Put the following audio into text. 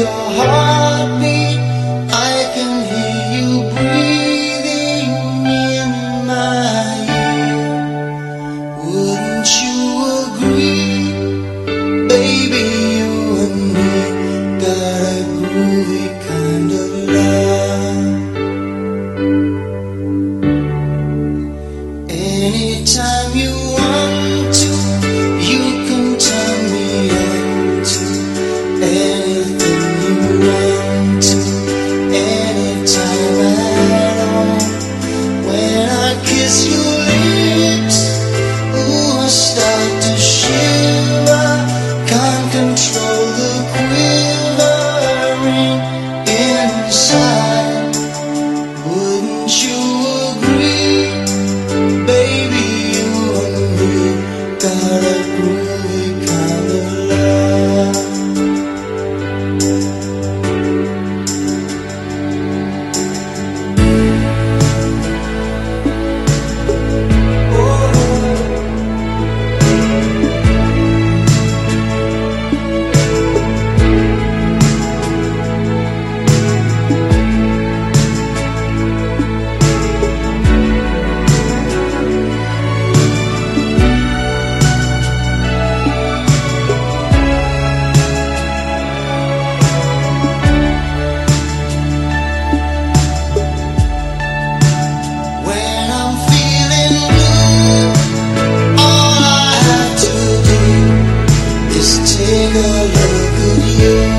your heartbeat. I can hear you breathing in my ear. Wouldn't you agree, baby? You and me got a groovy kind of love. Anytime you want to, you can turn me on to anything you want to, anytime at all. When I kiss your lips, ooh, I start to shiver. Can't control the quivering inside. Wouldn't you agree, baby? You and me got a groovy kind of love. When I'm feeling blue, all I have to do is take a look at you.